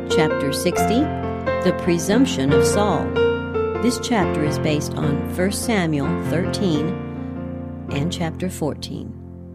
Chapter 60, The Presumption of Saul. This chapter is based on 1 Samuel 13 and chapter 14.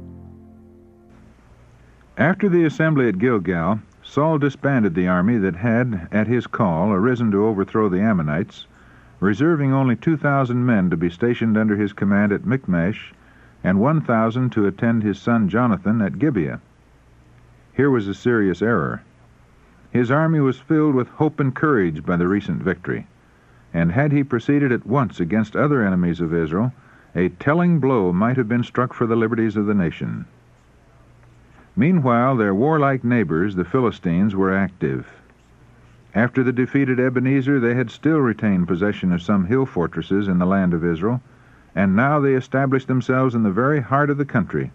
After the assembly at Gilgal, Saul disbanded the army that had, at his call, arisen to overthrow the Ammonites, reserving only 2,000 men to be stationed under his command at Michmash, and 1,000 to attend his son Jonathan at Gibeah. Here was a serious error. His army was filled with hope and courage by the recent victory, and had he proceeded at once against other enemies of Israel, a telling blow might have been struck for the liberties of the nation. Meanwhile, their warlike neighbors, the Philistines, were active. After the defeat at Ebenezer, they had still retained possession of some hill fortresses in the land of Israel, and now they established themselves in the very heart of the country.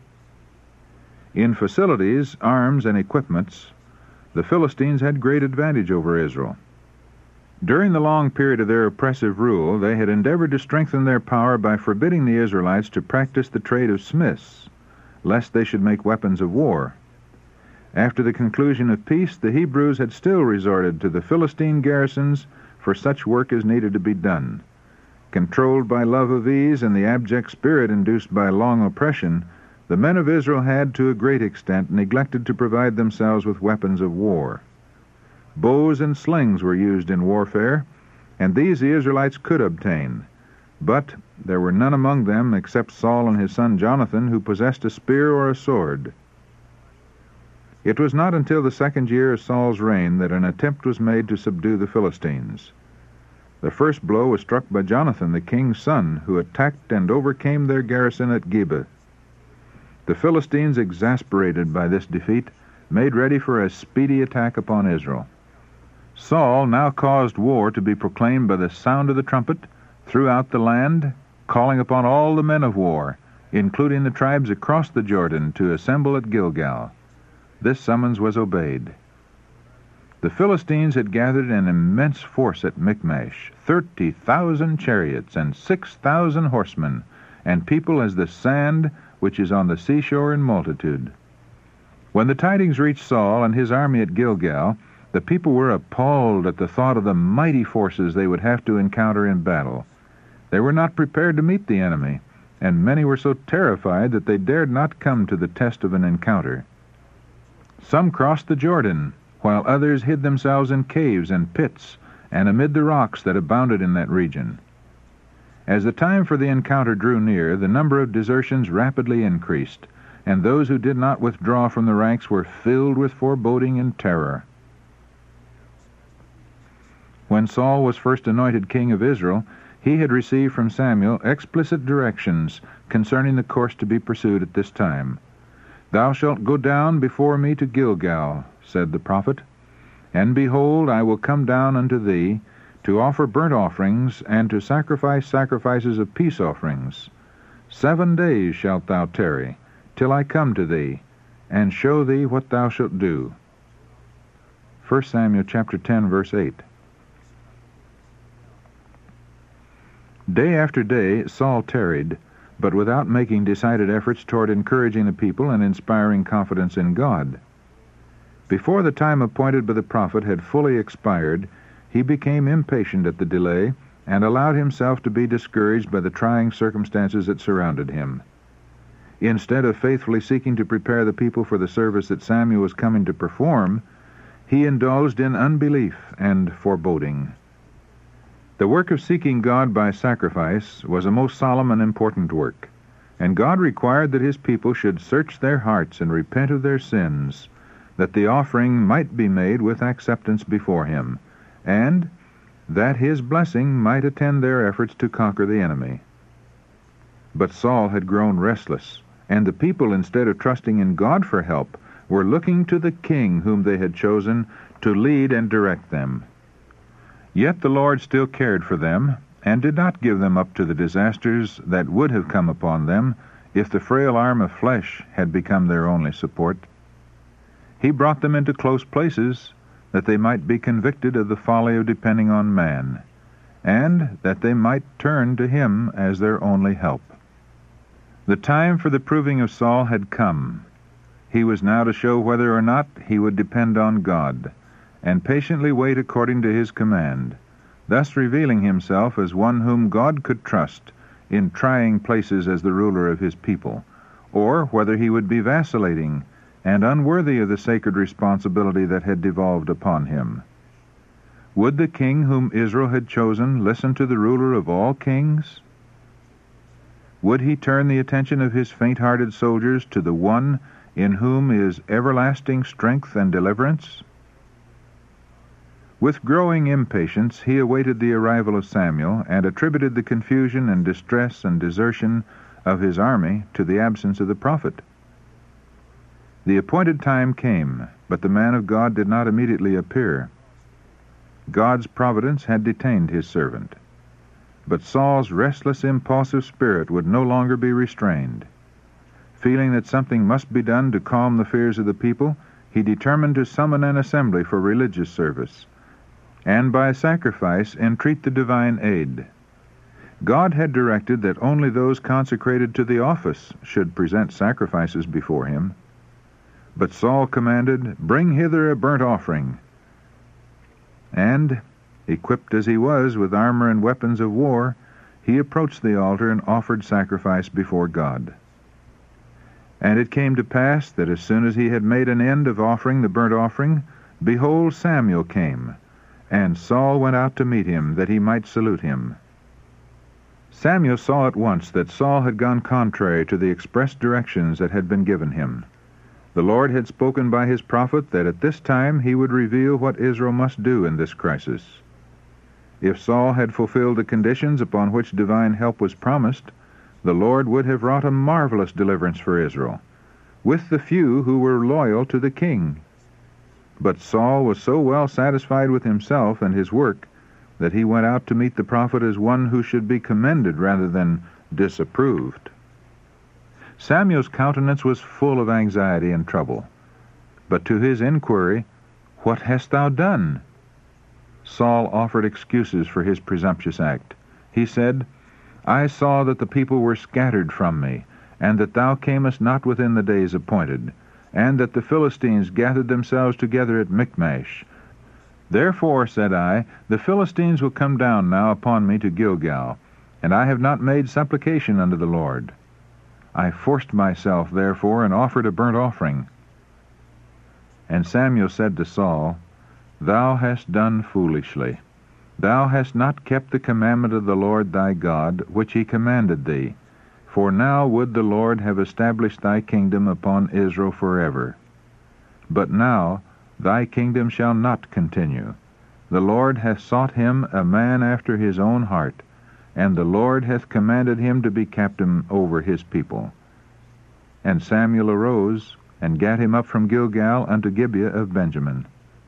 In facilities, arms, and equipments, the Philistines had great advantage over Israel. During the long period of their oppressive rule, they had endeavored to strengthen their power by forbidding the Israelites to practice the trade of smiths, lest they should make weapons of war. After the conclusion of peace, the Hebrews had still resorted to the Philistine garrisons for such work as needed to be done. Controlled by love of ease and the abject spirit induced by long oppression, the men of Israel had, to a great extent, neglected to provide themselves with weapons of war. Bows and slings were used in warfare, and these the Israelites could obtain. But there were none among them, except Saul and his son Jonathan, who possessed a spear or a sword. It was not until the second year of Saul's reign that an attempt was made to subdue the Philistines. The first blow was struck by Jonathan, the king's son, who attacked and overcame their garrison at Gibeah. The Philistines, exasperated by this defeat, made ready for a speedy attack upon Israel. Saul now caused war to be proclaimed by the sound of the trumpet throughout the land, calling upon all the men of war, including the tribes across the Jordan, to assemble at Gilgal. This summons was obeyed. The Philistines had gathered an immense force at Michmash, 30,000 chariots and 6,000 horsemen, and people as the sand which is on the seashore in multitude. When the tidings reached Saul and his army at Gilgal, the people were appalled at the thought of the mighty forces they would have to encounter in battle. They were not prepared to meet the enemy, and many were so terrified that they dared not come to the test of an encounter. Some crossed the Jordan, while others hid themselves in caves and pits, and amid the rocks that abounded in that region. As the time for the encounter drew near, the number of desertions rapidly increased, and those who did not withdraw from the ranks were filled with foreboding and terror. When Saul was first anointed king of Israel, he had received from Samuel explicit directions concerning the course to be pursued at this time. "Thou shalt go down before me to Gilgal," said the prophet, "and behold, I will come down unto thee, to offer burnt offerings, and to sacrifice sacrifices of peace offerings. 7 days shalt thou tarry, till I come to thee, and show thee what thou shalt do." 1 Samuel chapter 10, verse 8. Day after day Saul tarried, but without making decided efforts toward encouraging the people and inspiring confidence in God. Before the time appointed by the prophet had fully expired, he became impatient at the delay and allowed himself to be discouraged by the trying circumstances that surrounded him. Instead of faithfully seeking to prepare the people for the service that Samuel was coming to perform, he indulged in unbelief and foreboding. The work of seeking God by sacrifice was a most solemn and important work, and God required that his people should search their hearts and repent of their sins, that the offering might be made with acceptance before him, and that his blessing might attend their efforts to conquer the enemy. But Saul had grown restless, and the people, instead of trusting in God for help, were looking to the king whom they had chosen to lead and direct them. Yet the Lord still cared for them, and did not give them up to the disasters that would have come upon them if the frail arm of flesh had become their only support. He brought them into close places, that they might be convicted of the folly of depending on man, and that they might turn to him as their only help. The time for the proving of Saul had come. He was now to show whether or not he would depend on God, and patiently wait according to his command, thus revealing himself as one whom God could trust in trying places as the ruler of his people, or whether he would be vacillating and unworthy of the sacred responsibility that had devolved upon him. Would the king whom Israel had chosen listen to the ruler of all kings? Would he turn the attention of his faint-hearted soldiers to the one in whom is everlasting strength and deliverance? With growing impatience he awaited the arrival of Samuel, and attributed the confusion and distress and desertion of his army to the absence of the prophet. The appointed time came, but the man of God did not immediately appear. God's providence had detained his servant. But Saul's restless, impulsive spirit would no longer be restrained. Feeling that something must be done to calm the fears of the people, he determined to summon an assembly for religious service, and by sacrifice entreat the divine aid. God had directed that only those consecrated to the office should present sacrifices before him. But Saul commanded, "Bring hither a burnt offering." And, equipped as he was with armor and weapons of war, he approached the altar and offered sacrifice before God. And it came to pass that as soon as he had made an end of offering the burnt offering, behold, Samuel came, and Saul went out to meet him, that he might salute him. Samuel saw at once that Saul had gone contrary to the express directions that had been given him. The Lord had spoken by his prophet that at this time he would reveal what Israel must do in this crisis. If Saul had fulfilled the conditions upon which divine help was promised, the Lord would have wrought a marvelous deliverance for Israel, with the few who were loyal to the king. But Saul was so well satisfied with himself and his work that he went out to meet the prophet as one who should be commended rather than disapproved. Samuel's countenance was full of anxiety and trouble. But to his inquiry, "What hast thou done?" Saul offered excuses for his presumptuous act. He said, "I saw that the people were scattered from me, and that thou camest not within the days appointed, and that the Philistines gathered themselves together at Michmash. Therefore, said I, the Philistines will come down now upon me to Gilgal, and I have not made supplication unto the Lord. I forced myself, therefore, and offered a burnt offering." And Samuel said to Saul, "Thou hast done foolishly. Thou hast not kept the commandment of the Lord thy God, which he commanded thee. For now would the Lord have established thy kingdom upon Israel forever. But now thy kingdom shall not continue. The Lord hath sought him a man after his own heart, and the Lord hath commanded him to be captain over his people." And Samuel arose, and gat him up from Gilgal unto Gibeah of Benjamin.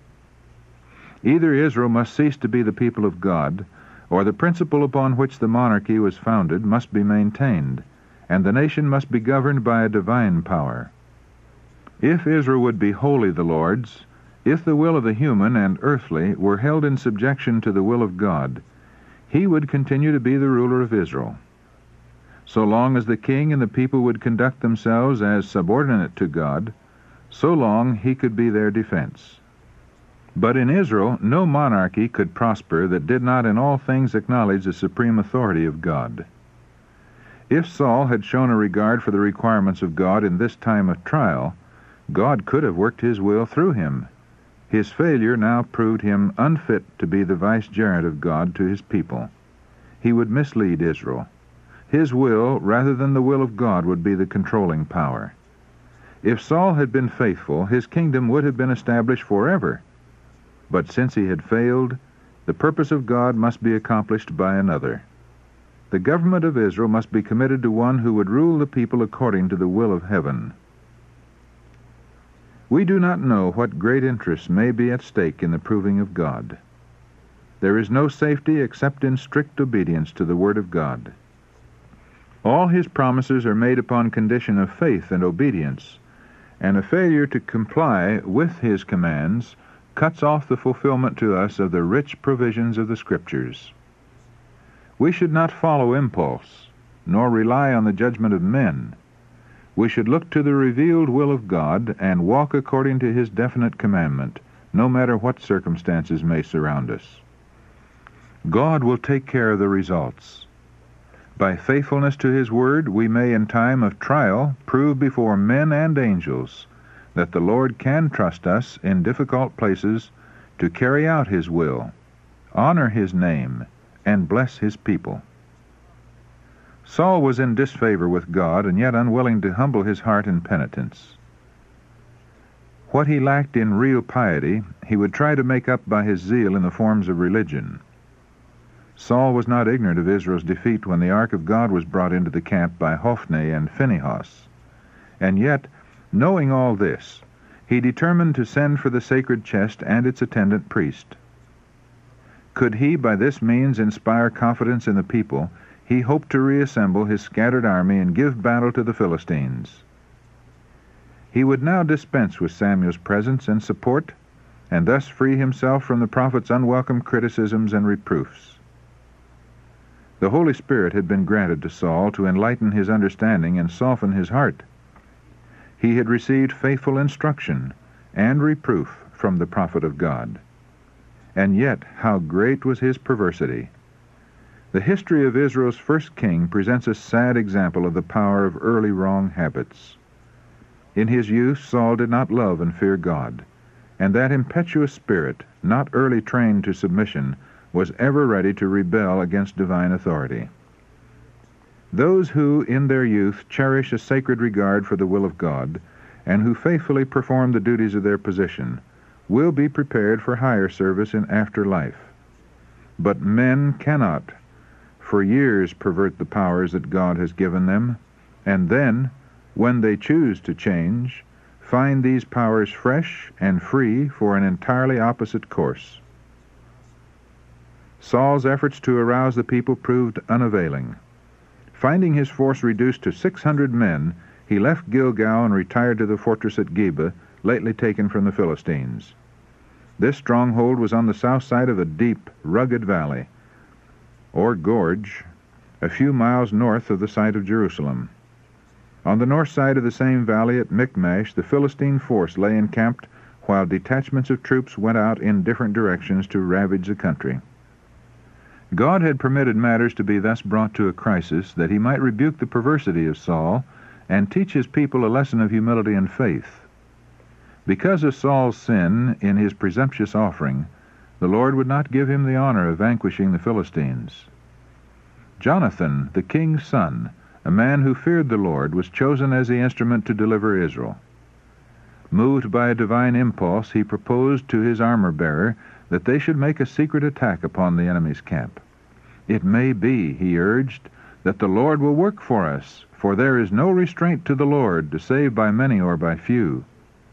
Either Israel must cease to be the people of God, or the principle upon which the monarchy was founded must be maintained, and the nation must be governed by a divine power. If Israel would be wholly the Lord's, if the will of the human and earthly were held in subjection to the will of God, he would continue to be the ruler of Israel. So long as the king and the people would conduct themselves as subordinate to God, so long he could be their defense. But in Israel no monarchy could prosper that did not in all things acknowledge the supreme authority of God. If Saul had shown a regard for the requirements of God in this time of trial, God could have worked his will through him. His failure now proved him unfit to be the vicegerent of God to his people. He would mislead Israel. His will, rather than the will of God, would be the controlling power. If Saul had been faithful, his kingdom would have been established forever. But since he had failed, the purpose of God must be accomplished by another. The government of Israel must be committed to one who would rule the people according to the will of heaven. We do not know what great interests may be at stake in the proving of God. There is no safety except in strict obedience to the Word of God. All his promises are made upon condition of faith and obedience, and a failure to comply with his commands cuts off the fulfillment to us of the rich provisions of the Scriptures. We should not follow impulse, nor rely on the judgment of men. We should look to the revealed will of God and walk according to his definite commandment, no matter what circumstances may surround us. God will take care of the results. By faithfulness to His Word, we may in time of trial prove before men and angels that the Lord can trust us in difficult places to carry out His will, honor His name, and bless His people. Saul was in disfavor with God and yet unwilling to humble his heart in penitence. What he lacked in real piety, he would try to make up by his zeal in the forms of religion. Saul was not ignorant of Israel's defeat when the ark of God was brought into the camp by Hophni and Phinehas. And yet, knowing all this, he determined to send for the sacred chest and its attendant priest. Could he by this means inspire confidence in the people, he hoped to reassemble his scattered army and give battle to the Philistines. He would now dispense with Samuel's presence and support, and thus free himself from the prophet's unwelcome criticisms and reproofs. The Holy Spirit had been granted to Saul to enlighten his understanding and soften his heart. He had received faithful instruction and reproof from the prophet of God. And yet, how great was his perversity! The history of Israel's first king presents a sad example of the power of early wrong habits. In his youth, Saul did not love and fear God, and that impetuous spirit, not early trained to submission, was ever ready to rebel against divine authority. Those who, in their youth, cherish a sacred regard for the will of God, and who faithfully perform the duties of their position, will be prepared for higher service in after life. But men cannot, for years, pervert the powers that God has given them, and then, when they choose to change, find these powers fresh and free for an entirely opposite course. Saul's efforts to arouse the people proved unavailing. Finding his force reduced to 600 men, he left Gilgal and retired to the fortress at Geba, lately taken from the Philistines. This stronghold was on the south side of a deep, rugged valley, or gorge, a few miles north of the site of Jerusalem. On the north side of the same valley at Michmash, the Philistine force lay encamped, while detachments of troops went out in different directions to ravage the country. God had permitted matters to be thus brought to a crisis that he might rebuke the perversity of Saul and teach his people a lesson of humility and faith. Because of Saul's sin in his presumptuous offering, the Lord would not give him the honor of vanquishing the Philistines. Jonathan, the king's son, a man who feared the Lord, was chosen as the instrument to deliver Israel. Moved by a divine impulse, he proposed to his armor-bearer that they should make a secret attack upon the enemy's camp. It may be, he urged, that the Lord will work for us, for there is no restraint to the Lord to save by many or by few.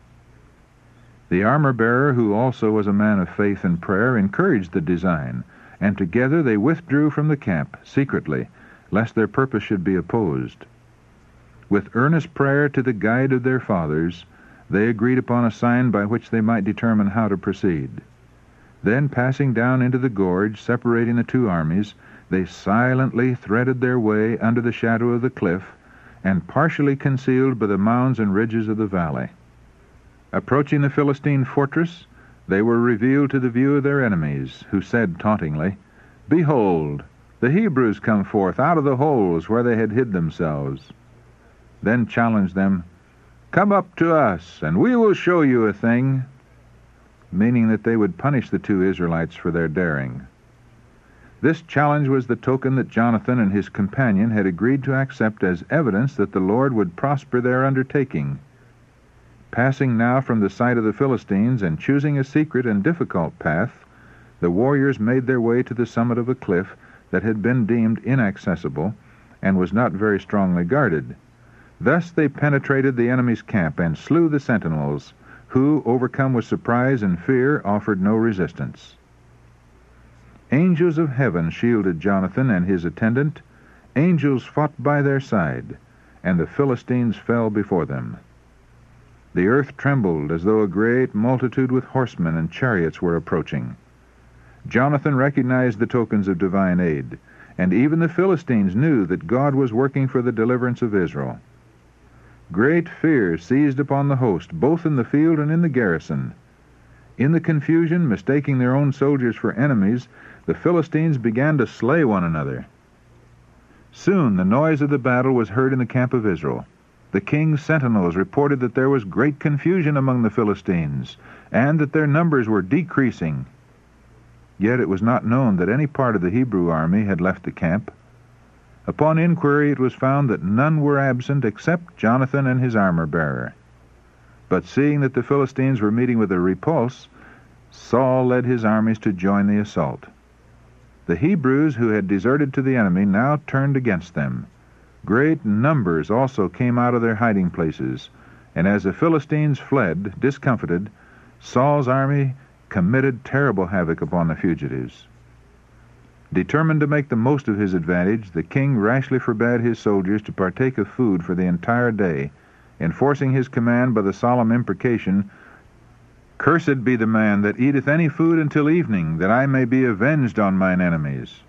The armor-bearer, who also was a man of faith and prayer, encouraged the design, and together they withdrew from the camp secretly, lest their purpose should be opposed. With earnest prayer to the guide of their fathers, they agreed upon a sign by which they might determine how to proceed. Then, passing down into the gorge, separating the two armies, they silently threaded their way under the shadow of the cliff, and partially concealed by the mounds and ridges of the valley. Approaching the Philistine fortress, they were revealed to the view of their enemies, who said tauntingly, "Behold, the Hebrews come forth out of the holes where they had hid themselves." Then challenged them, "Come up to us, and we will show you a thing," meaning that they would punish the two Israelites for their daring. This challenge was the token that Jonathan and his companion had agreed to accept as evidence that the Lord would prosper their undertaking. Passing now from the sight of the Philistines and choosing a secret and difficult path, the warriors made their way to the summit of a cliff that had been deemed inaccessible and was not very strongly guarded. Thus they penetrated the enemy's camp and slew the sentinels, who, overcome with surprise and fear, offered no resistance. Angels of heaven shielded Jonathan and his attendant. Angels fought by their side, and the Philistines fell before them. The earth trembled as though a great multitude with horsemen and chariots were approaching. Jonathan recognized the tokens of divine aid, and even the Philistines knew that God was working for the deliverance of Israel. Great fear seized upon the host, both in the field and in the garrison. In the confusion, mistaking their own soldiers for enemies, the Philistines began to slay one another. Soon the noise of the battle was heard in the camp of Israel. The king's sentinels reported that there was great confusion among the Philistines, and that their numbers were decreasing. Yet it was not known that any part of the Hebrew army had left the camp. Upon inquiry it was found that none were absent except Jonathan and his armor-bearer. But seeing that the Philistines were meeting with a repulse, Saul led his armies to join the assault. The Hebrews who had deserted to the enemy now turned against them. Great numbers also came out of their hiding places, and as the Philistines fled, discomfited, Saul's army committed terrible havoc upon the fugitives. Determined to make the most of his advantage, the king rashly forbade his soldiers to partake of food for the entire day, enforcing his command by the solemn imprecation, "Cursed be the man that eateth any food until evening, that I may be avenged on mine enemies."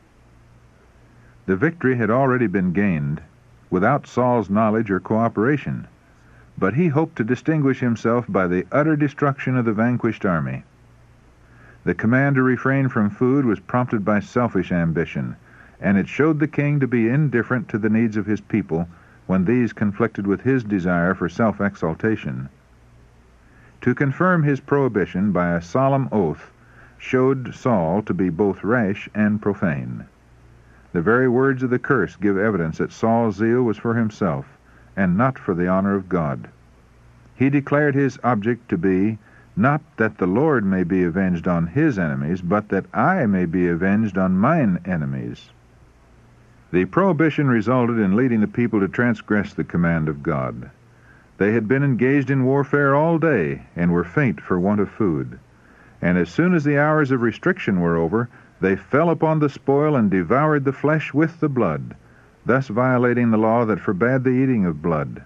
The victory had already been gained, without Saul's knowledge or cooperation, but he hoped to distinguish himself by the utter destruction of the vanquished army. The command to refrain from food was prompted by selfish ambition, and it showed the king to be indifferent to the needs of his people when these conflicted with his desire for self-exaltation. To confirm his prohibition by a solemn oath showed Saul to be both rash and profane. The very words of the curse give evidence that Saul's zeal was for himself, and not for the honor of God. He declared his object to be, not that the Lord may be avenged on his enemies, but that I may be avenged on mine enemies. The prohibition resulted in leading the people to transgress the command of God. They had been engaged in warfare all day, and were faint for want of food. And as soon as the hours of restriction were over, they fell upon the spoil and devoured the flesh with the blood, thus violating the law that forbade the eating of blood.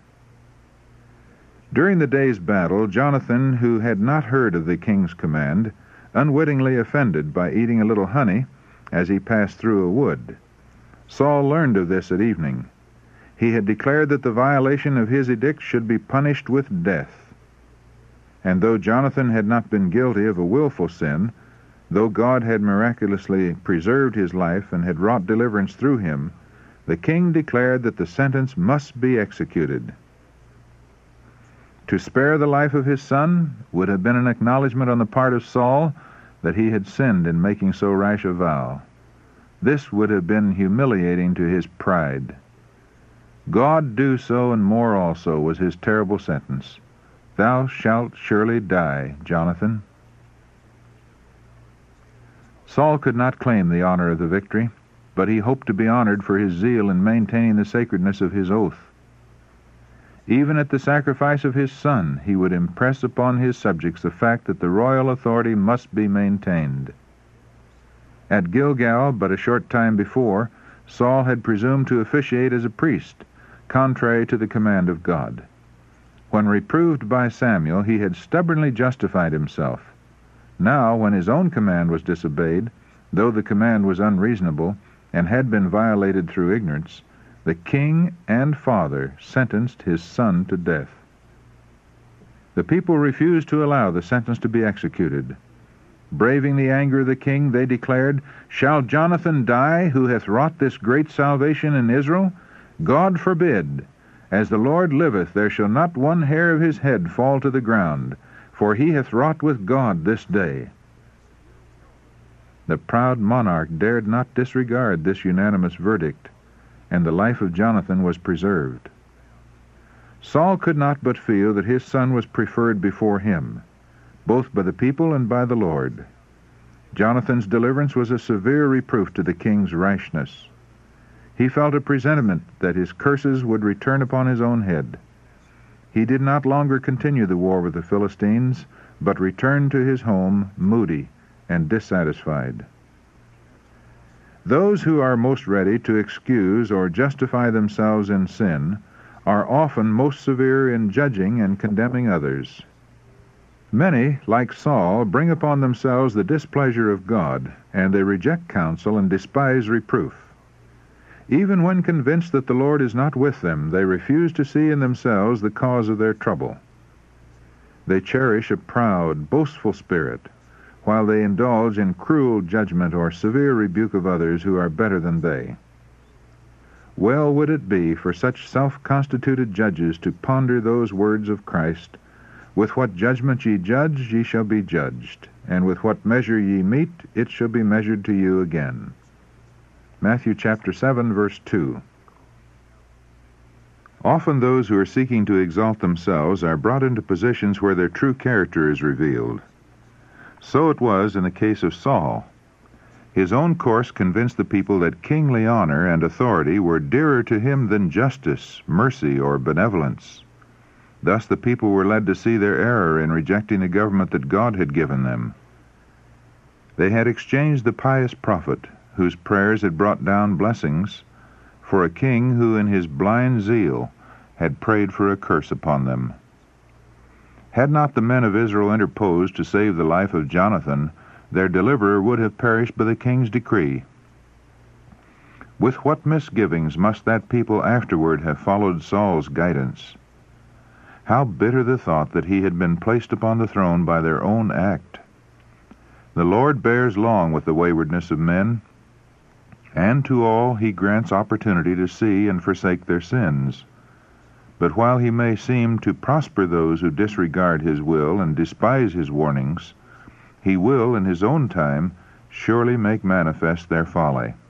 During the day's battle, Jonathan, who had not heard of the king's command, unwittingly offended by eating a little honey as he passed through a wood. Saul learned of this at evening. He had declared that the violation of his edict should be punished with death. And though Jonathan had not been guilty of a willful sin, though God had miraculously preserved his life and had wrought deliverance through him, the king declared that the sentence must be executed. To spare the life of his son would have been an acknowledgment on the part of Saul that he had sinned in making so rash a vow. This would have been humiliating to his pride. God do so and more also was his terrible sentence. Thou shalt surely die, Jonathan. Saul could not claim the honor of the victory, but he hoped to be honored for his zeal in maintaining the sacredness of his oath. Even at the sacrifice of his son, he would impress upon his subjects the fact that the royal authority must be maintained. At Gilgal, but a short time before, Saul had presumed to officiate as a priest, contrary to the command of God. When reproved by Samuel, he had stubbornly justified himself. Now, when his own command was disobeyed, though the command was unreasonable and had been violated through ignorance, the king and father sentenced his son to death. The people refused to allow the sentence to be executed. Braving the anger of the king, they declared, "Shall Jonathan die, who hath wrought this great salvation in Israel? God forbid! As the Lord liveth, there shall not one hair of his head fall to the ground, for he hath wrought with God this day." The proud monarch dared not disregard this unanimous verdict, and the life of Jonathan was preserved. Saul could not but feel that his son was preferred before him, both by the people and by the Lord. Jonathan's deliverance was a severe reproof to the king's rashness. He felt a presentiment that his curses would return upon his own head. He did not longer continue the war with the Philistines, but returned to his home moody and dissatisfied. Those who are most ready to excuse or justify themselves in sin are often most severe in judging and condemning others. Many, like Saul, bring upon themselves the displeasure of God, and they reject counsel and despise reproof. Even when convinced that the Lord is not with them, they refuse to see in themselves the cause of their trouble. They cherish a proud, boastful spirit, while they indulge in cruel judgment or severe rebuke of others who are better than they. Well would it be for such self-constituted judges to ponder those words of Christ, "With what judgment ye judge, ye shall be judged, and with what measure ye mete, it shall be measured to you again." Matthew chapter 7, verse 2. Often those who are seeking to exalt themselves are brought into positions where their true character is revealed. So it was in the case of Saul. His own course convinced the people that kingly honor and authority were dearer to him than justice, mercy, or benevolence. Thus the people were led to see their error in rejecting the government that God had given them. They had exchanged the pious prophet, whose prayers had brought down blessings, for a king who in his blind zeal had prayed for a curse upon them. Had not the men of Israel interposed to save the life of Jonathan, their deliverer would have perished by the king's decree. With what misgivings must that people afterward have followed Saul's guidance! How bitter the thought that he had been placed upon the throne by their own act! The Lord bears long with the waywardness of men, and to all he grants opportunity to see and forsake their sins. But while he may seem to prosper those who disregard his will and despise his warnings, he will, in his own time, surely make manifest their folly.